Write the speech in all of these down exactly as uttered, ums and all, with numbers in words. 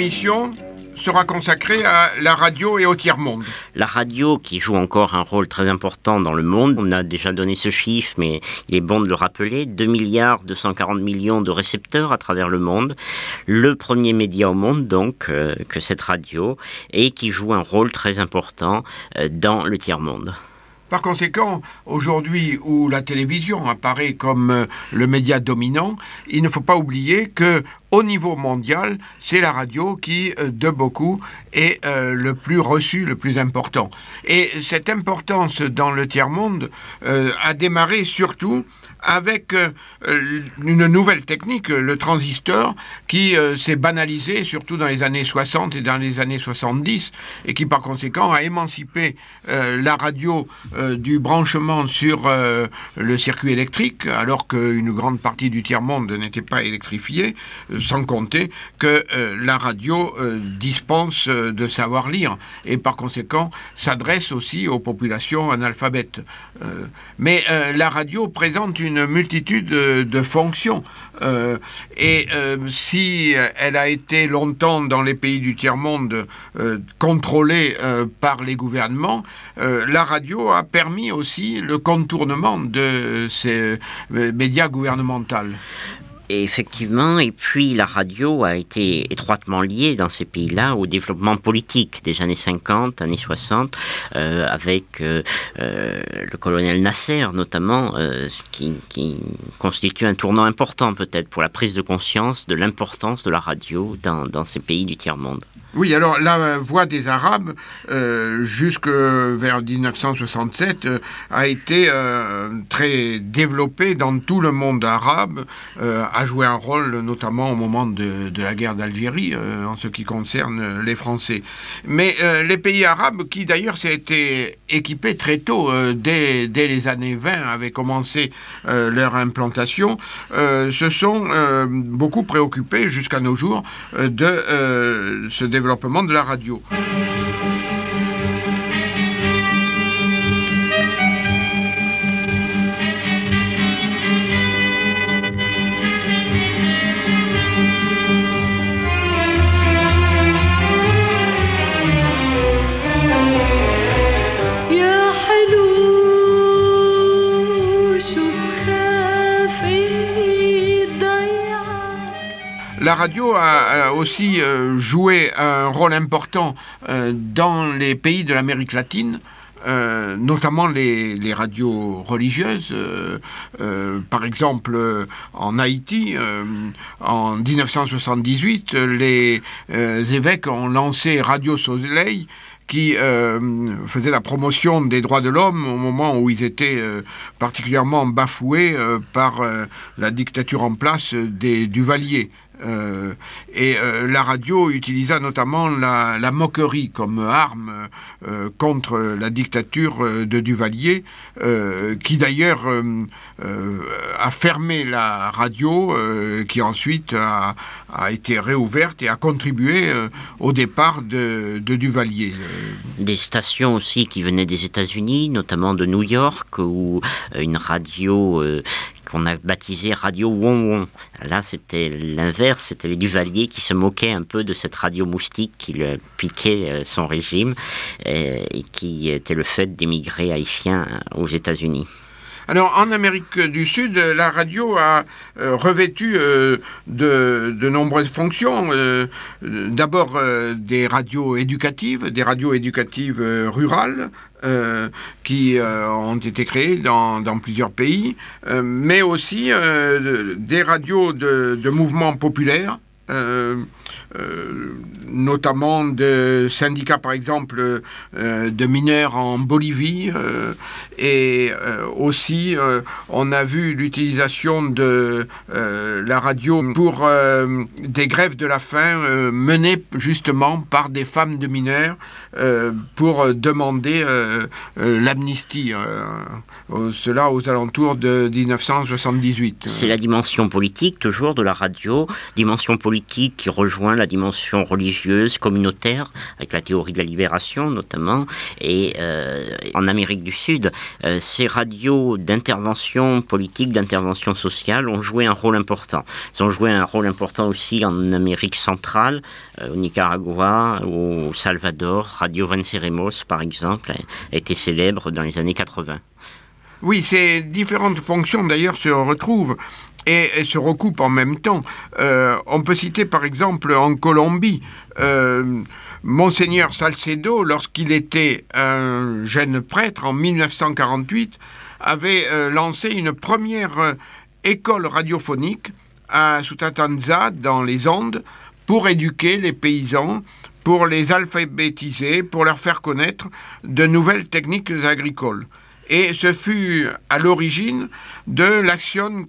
émission sera consacrée à la radio et au tiers-monde. La radio qui joue encore un rôle très important dans le monde, on a déjà donné ce chiffre, mais il est bon de le rappeler, deux milliards deux cent quarante millions de récepteurs à travers le monde, le premier média au monde donc euh, que cette radio, et qui joue un rôle très important euh, dans le tiers-monde. Par conséquent, aujourd'hui où la télévision apparaît comme le média dominant, il ne faut pas oublier que au niveau mondial, c'est la radio qui, de beaucoup, est euh, le plus reçu, le plus important. Et cette importance dans le tiers-monde euh, a démarré surtout avec euh, une nouvelle technique, le transistor, qui euh, s'est banalisé surtout dans les années soixante et dans les années soixante-dix, et qui par conséquent a émancipé euh, la radio euh, du branchement sur euh, le circuit électrique, alors qu'une grande partie du tiers-monde n'était pas électrifiée, euh, sans compter que euh, la radio euh, dispense euh, de savoir lire, et par conséquent s'adresse aussi aux populations analphabètes. Euh, mais euh, la radio présente une une multitude de, de fonctions. Euh, et euh, si elle a été longtemps dans les pays du tiers-monde euh, contrôlée euh, par les gouvernements, euh, la radio a permis aussi le contournement de ces euh, médias gouvernementaux. Et effectivement, et puis la radio a été étroitement liée dans ces pays-là au développement politique des années cinquante, années soixante, euh, avec euh, euh, le colonel Nasser notamment, euh, qui, qui constitue un tournant important peut-être pour la prise de conscience de l'importance de la radio dans, dans ces pays du tiers-monde. Oui, alors la voix des Arabes, euh, jusque vers dix-neuf cent soixante-sept, euh, a été euh, très développée dans tout le monde arabe, euh, a joué un rôle notamment au moment de, de la guerre d'Algérie, euh, en ce qui concerne les Français. Mais euh, les pays arabes, qui d'ailleurs s'est été équipés très tôt, euh, dès, dès les années vingt, avaient commencé euh, leur implantation, euh, se sont euh, beaucoup préoccupés jusqu'à nos jours euh, de euh, ce développement de la radio. La radio a aussi joué un rôle important dans les pays de l'Amérique latine, Euh, notamment les, les radios religieuses. Euh, euh, par exemple, euh, en Haïti, euh, en dix-neuf cent soixante-dix-huit, les euh, évêques ont lancé Radio Soleil, qui euh, faisait la promotion des droits de l'homme au moment où ils étaient euh, particulièrement bafoués euh, par euh, la dictature en place des Duvalier. Euh, et euh, la radio utilisa notamment la, la moquerie comme arme euh, contre la dictature de Duvalier, euh, qui d'ailleurs euh, euh, a fermé la radio, euh, qui ensuite a, a été réouverte et a contribué euh, au départ de, de Duvalier. Des stations aussi qui venaient des États-Unis, notamment de New York, où une radio euh, qu'on a baptisée Radio Won Won. Là, c'était l'inverse, c'était les Duvalier qui se moquaient un peu de cette radio moustique qui le piquait son régime et, et qui était le fait d'émigrés haïtiens aux États-Unis. Alors, en Amérique du Sud, la radio a euh, revêtu euh, de, de nombreuses fonctions. Euh, d'abord, euh, des radios éducatives, des radios éducatives euh, rurales, euh, qui euh, ont été créées dans, dans plusieurs pays, euh, mais aussi euh, des radios de, de mouvements populaires, euh, Euh, notamment de syndicats, par exemple, euh, de mineurs en Bolivie. Euh, et euh, aussi, euh, on a vu l'utilisation de euh, la radio pour euh, des grèves de la faim euh, menées justement par des femmes de mineurs euh, pour demander euh, euh, l'amnistie. Euh, cela aux alentours de dix-neuf cent soixante-dix-huit. C'est la dimension politique, toujours, de la radio, dimension politique politique qui rejoint la dimension religieuse, communautaire, avec la théorie de la libération notamment. Et euh, en Amérique du Sud, euh, ces radios d'intervention politique, d'intervention sociale ont joué un rôle important. Ils ont joué un rôle important aussi en Amérique centrale, euh, au Nicaragua, au Salvador. Radio Venceremos, par exemple, a été célèbre dans les années quatre-vingts. Oui, ces différentes fonctions d'ailleurs se retrouvent et, et se recoupent en même temps. Euh, on peut citer par exemple en Colombie, euh, Monseigneur Salcedo, lorsqu'il était un jeune prêtre en mille neuf cent quarante-huit, avait euh, lancé une première euh, école radiophonique à Sutatanza, dans les Andes, pour éduquer les paysans, pour les alphabétiser, pour leur faire connaître de nouvelles techniques agricoles. Et ce fut à l'origine de l'Action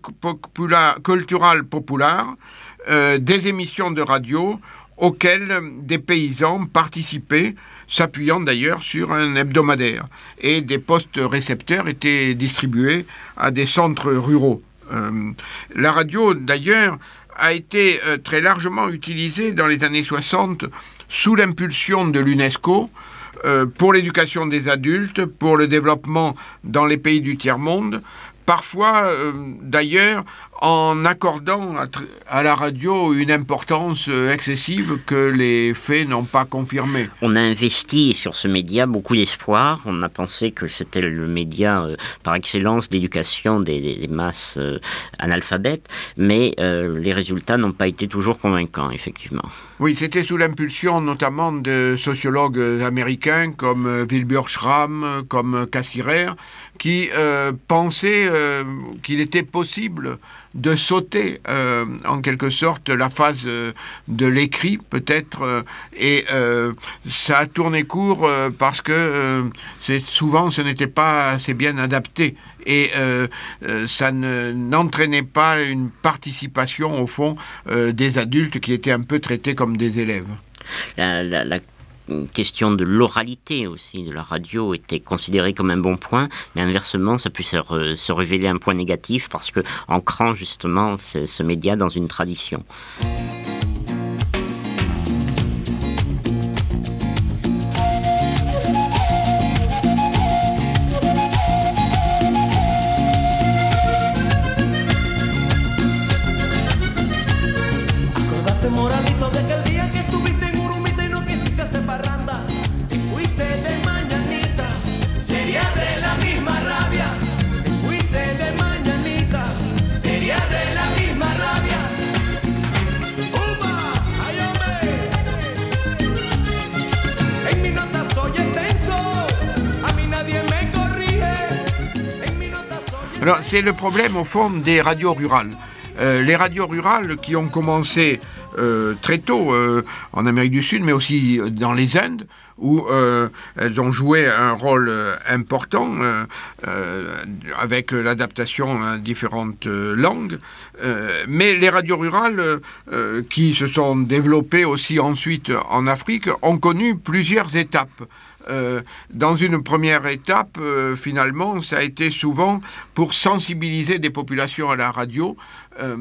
culturale populaire, euh, des émissions de radio auxquelles des paysans participaient, s'appuyant d'ailleurs sur un hebdomadaire. Et des postes récepteurs étaient distribués à des centres ruraux. Euh, la radio, d'ailleurs, a été euh, très largement utilisée dans les années soixante sous l'impulsion de l'UNESCO, Euh, pour l'éducation des adultes, pour le développement dans les pays du tiers-monde, parfois euh, d'ailleurs en accordant à, à la radio une importance euh, excessive que les faits n'ont pas confirmée. On a investi sur ce média beaucoup d'espoir. On a pensé que c'était le média euh, par excellence d'éducation des, des, des masses euh, analphabètes, mais euh, les résultats n'ont pas été toujours convaincants, effectivement. Oui, c'était sous l'impulsion notamment de sociologues américains comme Wilbur Schramm, comme Cassirer, qui euh, pensaient euh, qu'il était possible de sauter euh, en quelque sorte la phase euh, de l'écrit peut-être euh, et euh, ça a tourné court euh, parce que euh, c'est, souvent ce n'était pas assez bien adapté et euh, euh, ça ne, n'entraînait pas une participation au fond euh, des adultes qui étaient un peu traités comme des élèves. La, la, la... Une question de l'oralité aussi de la radio était considérée comme un bon point, mais inversement, ça peut se, re, se révéler un point négatif parce que ancrant justement ce, ce média dans une tradition. Alors, c'est le problème, au fond, des radios rurales. Euh, les radios rurales qui ont commencé euh, très tôt euh, en Amérique du Sud, mais aussi dans les Indes, où euh, elles ont joué un rôle euh, important euh, euh, avec l'adaptation à différentes euh, langues. Euh, mais les radios rurales euh, qui se sont développées aussi ensuite en Afrique ont connu plusieurs étapes. Euh, dans une première étape, euh, finalement, ça a été souvent pour sensibiliser des populations à la radio, euh,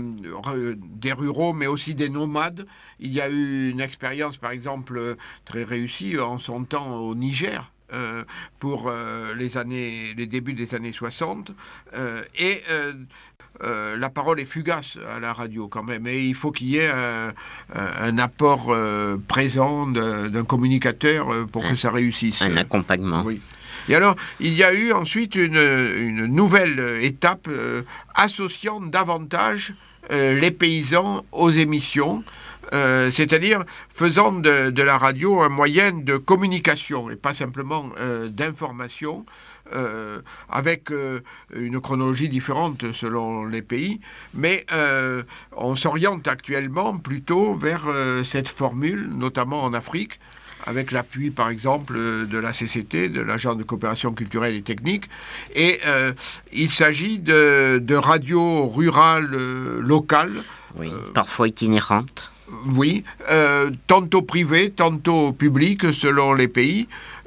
des ruraux, mais aussi des nomades. Il y a eu une expérience, par exemple, très réussie en son temps au Niger, euh, pour euh, les années, les débuts des années soixante. Euh, et euh, Euh, la parole est fugace à la radio quand même, et il faut qu'il y ait un, un apport euh, présent de, d'un communicateur euh, pour un, que ça réussisse. Un accompagnement. Oui. Et alors, il y a eu ensuite une, une nouvelle étape euh, associant davantage euh, les paysans aux émissions, euh, c'est-à-dire faisant de, de la radio un moyen de communication et pas simplement euh, d'information. Euh, avec euh, une chronologie différente selon les pays, mais euh, on s'oriente actuellement plutôt vers euh, cette formule, notamment en Afrique, avec l'appui par exemple de la C C T, de l'Agence de coopération culturelle et technique, et euh, il s'agit de, de radios rurales euh, locales. Oui, euh, parfois itinérantes. Oui, euh, tantôt privées, tantôt publiques selon les pays,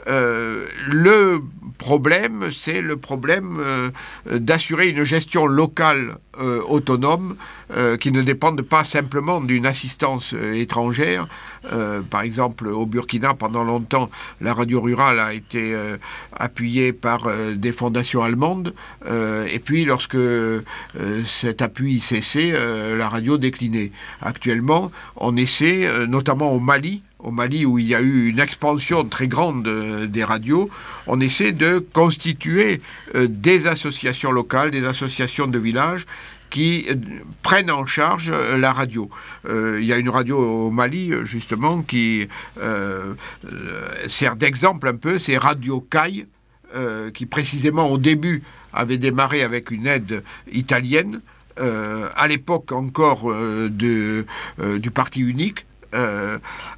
euh, le problème, c'est le problème euh, d'assurer une gestion locale euh, autonome euh, qui ne dépende pas simplement d'une assistance euh, étrangère. Euh, par exemple, au Burkina, pendant longtemps, la radio rurale a été euh, appuyée par euh, des fondations allemandes. Euh, et puis, lorsque euh, cet appui cessait, euh, la radio déclinait. Actuellement, on essaie, euh, notamment au Mali, au Mali où il y a eu une expansion très grande euh, des radios, on essaie de constituer euh, des associations locales, des associations de villages qui euh, prennent en charge euh, la radio. Euh, il y a une radio au Mali, justement, qui euh, euh, sert d'exemple un peu, c'est Radio Caille, euh, qui précisément au début avait démarré avec une aide italienne, euh, à l'époque encore euh, de, euh, du parti unique. Euh,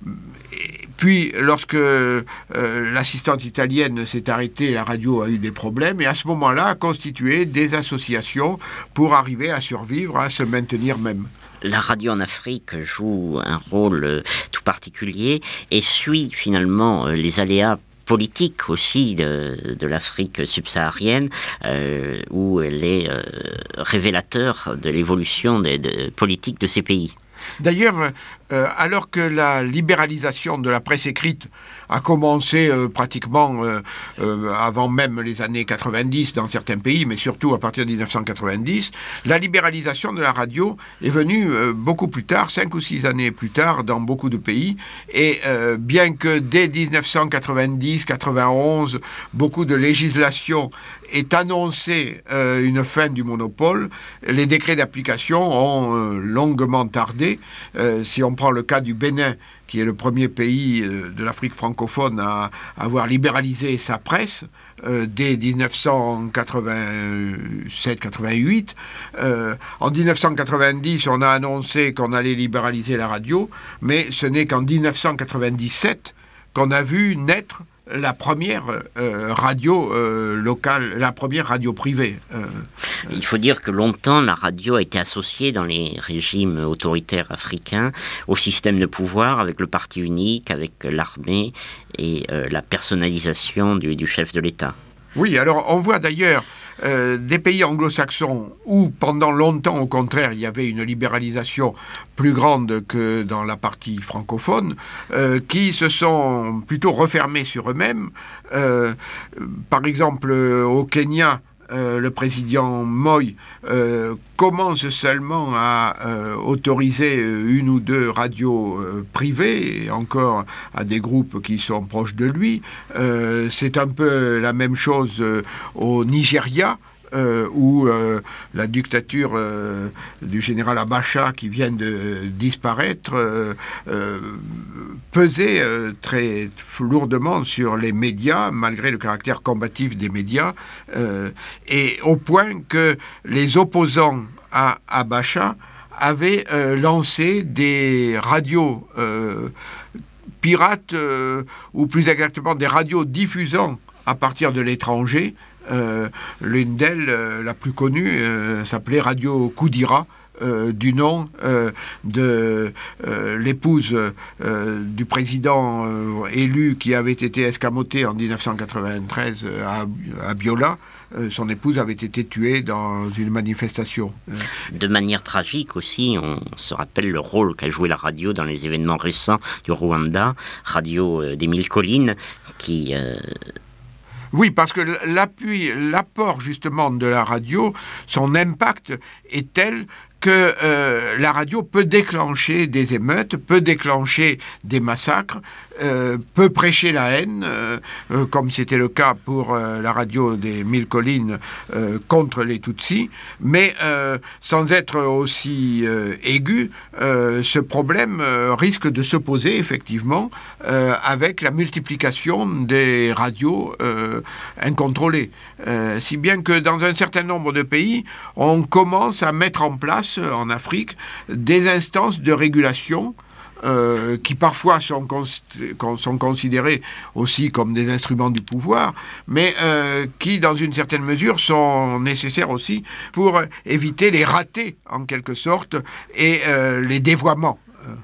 puis, lorsque euh, l'assistante italienne s'est arrêtée, la radio a eu des problèmes, et à ce moment-là, a constitué des associations pour arriver à survivre, à se maintenir même. La radio en Afrique joue un rôle tout particulier et suit finalement les aléas politique aussi de, de l'Afrique subsaharienne, euh, où elle est euh, révélateur de l'évolution des de, politique de ces pays. D'ailleurs, euh, alors que la libéralisation de la presse écrite a commencé euh, pratiquement euh, euh, avant même les années quatre-vingt-dix dans certains pays, mais surtout à partir de dix-neuf cent quatre-vingt-dix, la libéralisation de la radio est venue euh, beaucoup plus tard, cinq ou six années plus tard dans beaucoup de pays, et euh, bien que dès dix-neuf cent quatre-vingt-dix quatre-vingt-onze, beaucoup de législation ait annoncé euh, une fin du monopole, les décrets d'application ont euh, longuement tardé. Euh, si on prend le cas du Bénin, qui est le premier pays euh, de l'Afrique francophone à, à avoir libéralisé sa presse euh, dès dix-neuf cent quatre-vingt-sept quatre-vingt-huit. Euh, en dix-neuf cent quatre-vingt-dix, on a annoncé qu'on allait libéraliser la radio, mais ce n'est qu'en dix-neuf cent quatre-vingt-dix-sept qu'on a vu naître la première euh, radio euh, locale, la première radio privée. Euh, Il faut dire que longtemps, la radio a été associée dans les régimes autoritaires africains au système de pouvoir, avec le parti unique, avec l'armée et euh, la personnalisation du, du chef de l'État. Oui, alors on voit d'ailleurs euh, des pays anglo-saxons où pendant longtemps, au contraire, il y avait une libéralisation plus grande que dans la partie francophone, euh, qui se sont plutôt refermés sur eux-mêmes. Euh, par exemple, au Kenya, Euh, le président Moi euh, commence seulement à euh, autoriser une ou deux radios euh, privées, et encore à des groupes qui sont proches de lui. Euh, c'est un peu la même chose euh, au Nigeria, Euh, où euh, la dictature euh, du général Abacha, qui vient de disparaître, euh, euh, pesait euh, très lourdement sur les médias, malgré le caractère combatif des médias, euh, et au point que les opposants à Abacha avaient euh, lancé des radios euh, pirates, euh, ou plus exactement des radios diffusant à partir de l'étranger. Euh, l'une d'elles, euh, la plus connue, euh, s'appelait Radio Koudira, euh, du nom euh, de euh, l'épouse euh, du président euh, élu qui avait été escamoté en dix-neuf cent quatre-vingt-treize à, à Biola. Euh, son épouse avait été tuée dans une manifestation. De manière tragique aussi, on se rappelle le rôle qu'a joué la radio dans les événements récents du Rwanda, Radio euh, des Mille Collines, qui... Euh Oui, parce que l'appui, l'apport justement de la radio, son impact est tel que euh, la radio peut déclencher des émeutes, peut déclencher des massacres, euh, peut prêcher la haine, euh, euh, comme c'était le cas pour euh, la radio des Mille Collines euh, contre les Tutsis, mais euh, sans être aussi euh, aigu, euh, ce problème euh, risque de se poser effectivement euh, avec la multiplication des radios euh, incontrôlées. Euh, si bien que dans un certain nombre de pays, on commence à mettre en place en Afrique des instances de régulation euh, qui parfois sont, cons- sont considérées aussi comme des instruments du pouvoir, mais euh, qui dans une certaine mesure sont nécessaires aussi pour éviter les ratés en quelque sorte et euh, les dévoiements.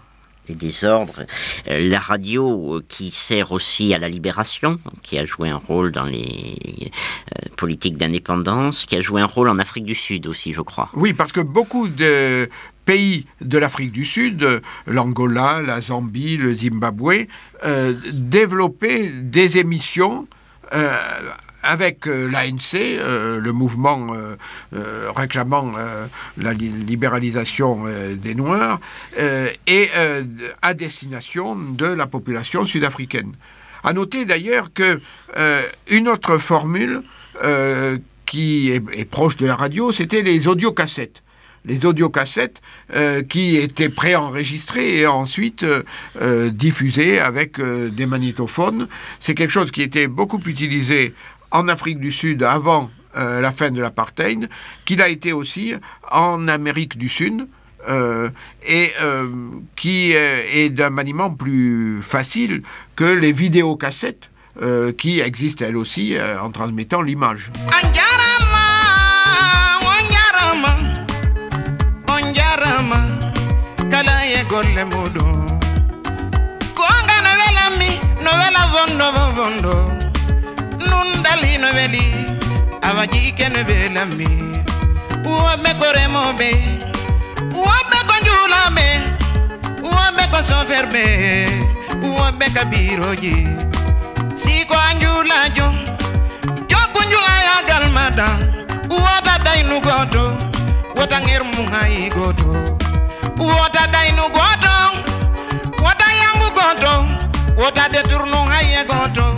les désordres. Euh, la radio euh, qui sert aussi à la libération, qui a joué un rôle dans les euh, politiques d'indépendance, qui a joué un rôle en Afrique du Sud aussi, je crois. Oui, parce que beaucoup de pays de l'Afrique du Sud, l'Angola, la Zambie, le Zimbabwe, euh, développaient des émissions euh, avec euh, l'A N C, euh, le mouvement euh, euh, réclamant euh, la li- libéralisation euh, des Noirs, euh, et euh, à destination de la population sud-africaine. À noter d'ailleurs que euh, une autre formule euh, qui est, est proche de la radio, c'était les audiocassettes. Les audiocassettes euh, qui étaient préenregistrées et ensuite euh, euh, diffusées avec euh, des magnétophones. C'est quelque chose qui était beaucoup utilisé en Afrique du Sud avant euh, la fin de l'apartheid, qu'il a été aussi en Amérique du Sud, euh, et euh, qui euh, est d'un maniement plus facile que les vidéocassettes, euh, qui existent elles aussi euh, en transmettant l'image. Nundali no veli avaji ken velami uwa me koremo be uwa me konjula me uwa me ko soferbe uwa me kabiroji si ko anjula jo jo kunjula ya galmada uwa da dainu goto wota ngir mu ngai goto wota dainu goto wota yangu goto wota de turnu ngai goto.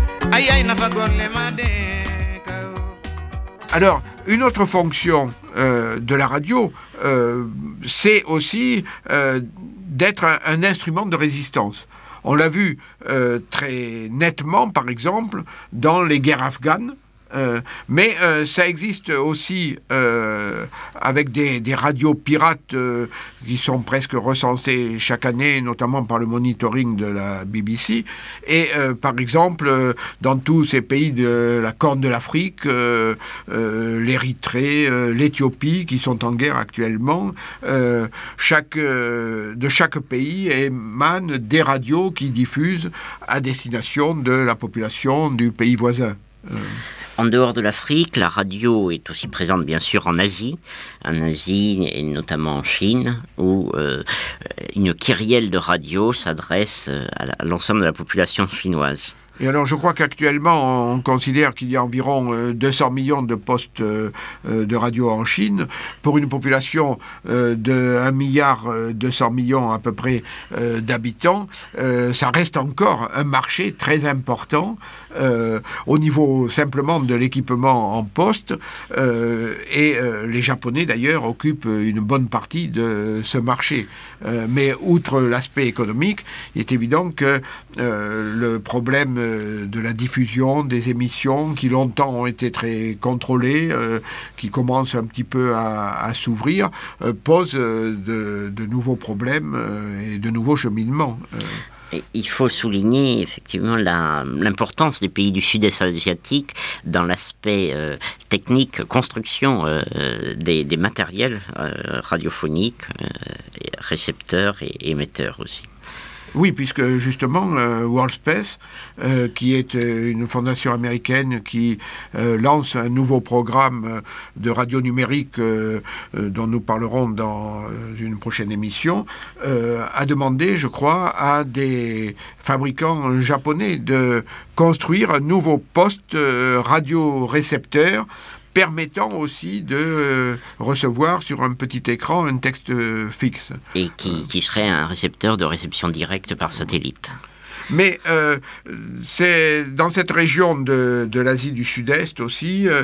Alors, une autre fonction euh, de la radio, euh, c'est aussi euh, d'être un, un instrument de résistance. On l'a vu euh, très nettement, par exemple, dans les guerres afghanes. Euh, mais euh, ça existe aussi euh, avec des, des radios pirates euh, qui sont presque recensées chaque année, notamment par le monitoring de la B B C. Et euh, par exemple, euh, dans tous ces pays de la Corne de l'Afrique, euh, euh, l'Érythrée, euh, l'Éthiopie, qui sont en guerre actuellement, euh, chaque, euh, de chaque pays émanent des radios qui diffusent à destination de la population du pays voisin. Euh. En dehors de l'Afrique, la radio est aussi présente bien sûr en Asie, en Asie et notamment en Chine, où euh, une kyrielle de radio s'adresse à l'ensemble de la population chinoise. Et alors, je crois qu'actuellement, on considère qu'il y a environ euh, deux cents millions de postes euh, de radio en Chine, pour une population euh, de un milliard deux cents millions à peu près euh, d'habitants. Euh, ça reste encore un marché très important euh, au niveau simplement de l'équipement en poste. Euh, et euh, les Japonais, d'ailleurs, occupent une bonne partie de ce marché. Euh, mais outre l'aspect économique, il est évident que euh, le problème de la diffusion des émissions qui longtemps ont été très contrôlées, euh, qui commencent un petit peu à, à s'ouvrir, euh, posent euh, de, de nouveaux problèmes euh, et de nouveaux cheminements. Euh. Et il faut souligner effectivement la, l'importance des pays du sud-est asiatique dans l'aspect euh, technique, construction euh, des, des matériels euh, radiophoniques, euh, récepteurs et émetteurs aussi. Oui, puisque justement, euh, WorldSpace, euh, qui est euh, une fondation américaine qui euh, lance un nouveau programme de radio numérique euh, euh, dont nous parlerons dans une prochaine émission, euh, a demandé, je crois, à des fabricants japonais de construire un nouveau poste euh, radio-récepteur permettant aussi de euh, recevoir sur un petit écran un texte euh, fixe. Et qui, qui serait un récepteur de réception directe par satellite. Mais euh, c'est dans cette région de, de l'Asie du Sud-Est aussi, euh,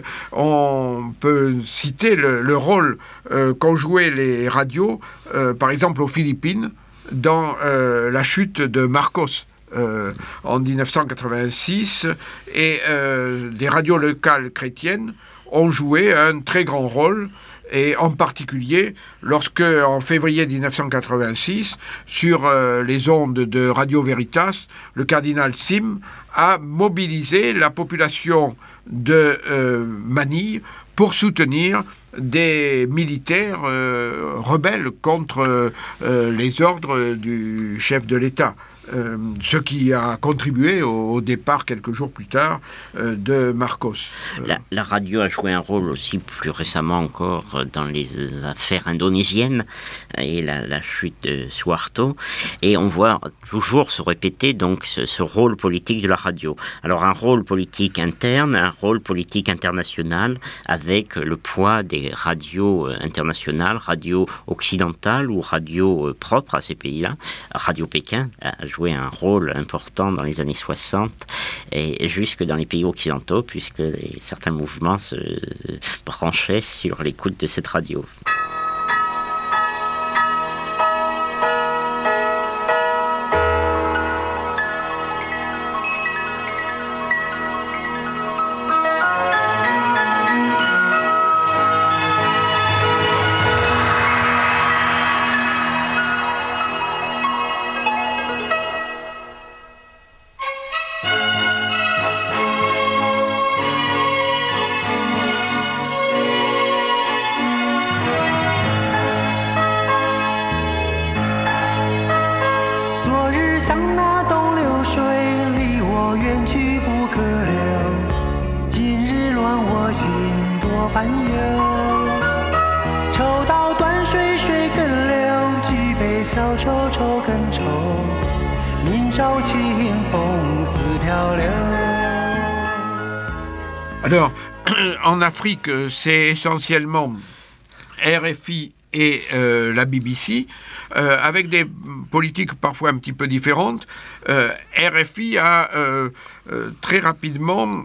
on peut citer le, le rôle euh, qu'ont joué les radios, euh, par exemple aux Philippines, dans euh, la chute de Marcos. Euh, en dix-neuf cent quatre-vingt-six, et euh, des radios locales chrétiennes ont joué un très grand rôle, et en particulier lorsque, en février dix-neuf cent quatre-vingt-six, sur euh, les ondes de Radio Veritas, le cardinal Sim a mobilisé la population de euh, Manille pour soutenir des militaires euh, rebelles contre euh, les ordres du chef de l'État. Euh, ce qui a contribué au, au départ quelques jours plus tard euh, de Marcos. Euh, la, la radio a joué un rôle aussi plus récemment encore dans les affaires indonésiennes et la, la chute de Suharto, et on voit toujours se répéter donc ce, ce rôle politique de la radio. Alors un rôle politique interne, un rôle politique international, avec le poids des radios internationales, radios occidentales ou radios propres à ces pays-là. Radio Pékin a joué un rôle important dans les années soixante et jusque dans les pays occidentaux, puisque les, certains mouvements se branchaient sur l'écoute de cette radio. Alors, en Afrique, c'est essentiellement R F I et euh, la B B C, euh, avec des politiques parfois un petit peu différentes. Euh, R F I a euh, euh, très rapidement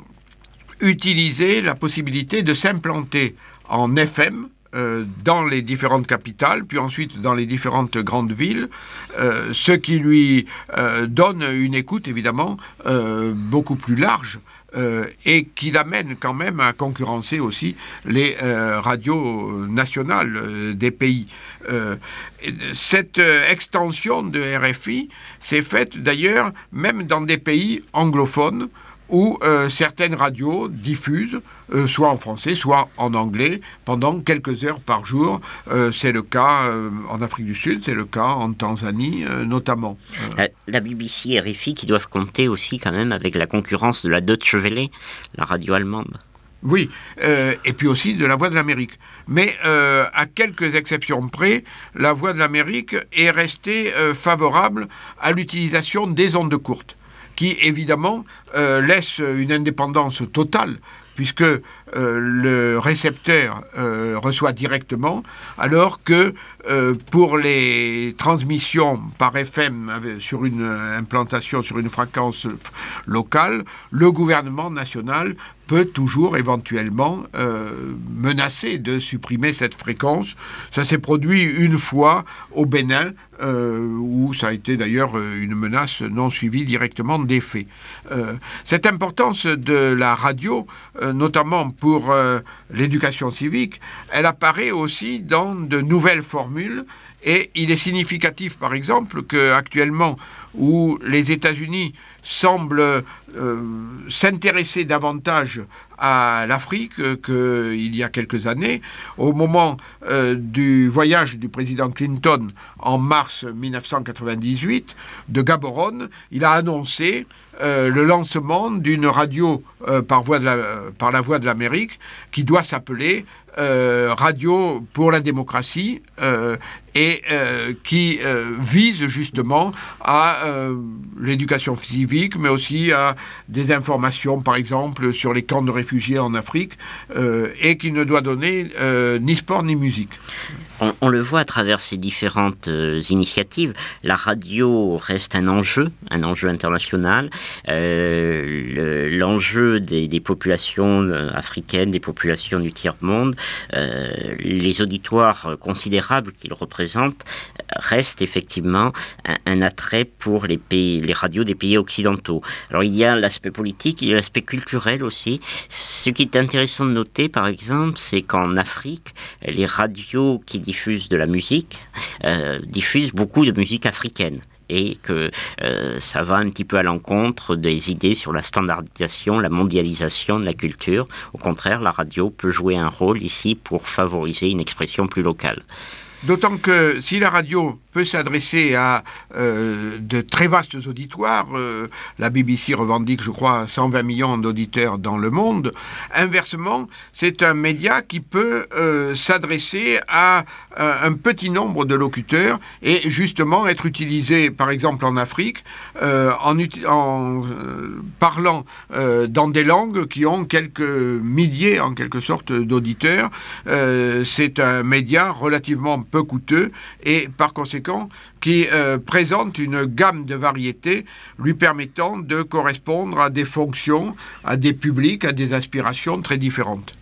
utilisé la possibilité de s'implanter en F M, Euh, dans les différentes capitales, puis ensuite dans les différentes grandes villes, euh, ce qui lui euh, donne une écoute évidemment euh, beaucoup plus large euh, et qui l'amène quand même à concurrencer aussi les euh, radios nationales euh, des pays. Euh, cette euh, extension de R F I s'est faite d'ailleurs même dans des pays anglophones, où euh, certaines radios diffusent, euh, soit en français, soit en anglais, pendant quelques heures par jour. Euh, c'est le cas euh, en Afrique du Sud, c'est le cas en Tanzanie euh, notamment. Euh. La, la B B C et R F I qui doivent compter aussi quand même avec la concurrence de la Deutsche Welle, la radio allemande. Oui, euh, et puis aussi de la Voix de l'Amérique. Mais euh, à quelques exceptions près, la Voix de l'Amérique est restée euh, favorable à l'utilisation des ondes courtes, qui évidemment euh, laisse une indépendance totale, puisque euh, le récepteur euh, reçoit directement, alors que euh, pour les transmissions par F M avec, sur une implantation, sur une fréquence locale, le gouvernement national peut toujours éventuellement euh, menacer de supprimer cette fréquence. Ça s'est produit une fois au Bénin, euh, où ça a été d'ailleurs une menace non suivie directement des faits. Euh, cette importance de la radio, euh, notamment pour euh, l'éducation civique, elle apparaît aussi dans de nouvelles formules. Et il est significatif, par exemple, qu'actuellement, où les États-Unis semblent euh, s'intéresser davantage à l'Afrique qu'il y a quelques années, au moment euh, du voyage du président Clinton en mars dix-neuf cent quatre-vingt-dix-huit de Gaborone, il a annoncé euh, le lancement d'une radio euh, par, voie de la, par la Voix de l'Amérique qui doit s'appeler Euh, Radio pour la démocratie euh, et euh, qui euh, vise justement à euh, l'éducation civique, mais aussi à des informations, par exemple, sur les camps de réfugiés en Afrique, euh, et qui ne doit donner euh, ni sport ni musique. On, on le voit à travers ces différentes euh, initiatives. La radio reste un enjeu, un enjeu international. Euh, le, l'enjeu des, des populations euh, africaines, des populations du tiers-monde, euh, les auditoires considérables qu'ils représentent restent effectivement un, un attrait pour les pays, les radios des pays occidentaux. Alors il y a l'aspect politique, il y a l'aspect culturel aussi. Ce qui est intéressant de noter, par exemple, c'est qu'en Afrique, les radios qui diffusent de la musique euh, diffusent beaucoup de musique africaine. et que euh, ça va un petit peu à l'encontre des idées sur la standardisation, la mondialisation de la culture. Au contraire, la radio peut jouer un rôle ici pour favoriser une expression plus locale. D'autant que si la radio peut s'adresser à euh, de très vastes auditoires, euh, la B B C revendique, je crois, cent vingt millions d'auditeurs dans le monde, inversement, c'est un média qui peut euh, s'adresser à un, un petit nombre de locuteurs et justement être utilisé, par exemple en Afrique, euh, en, en euh, parlant euh, dans des langues qui ont quelques milliers, en quelque sorte, d'auditeurs. Euh, c'est un média relativement peu coûteux et par conséquent qui euh, présente une gamme de variétés lui permettant de correspondre à des fonctions, à des publics, à des aspirations très différentes.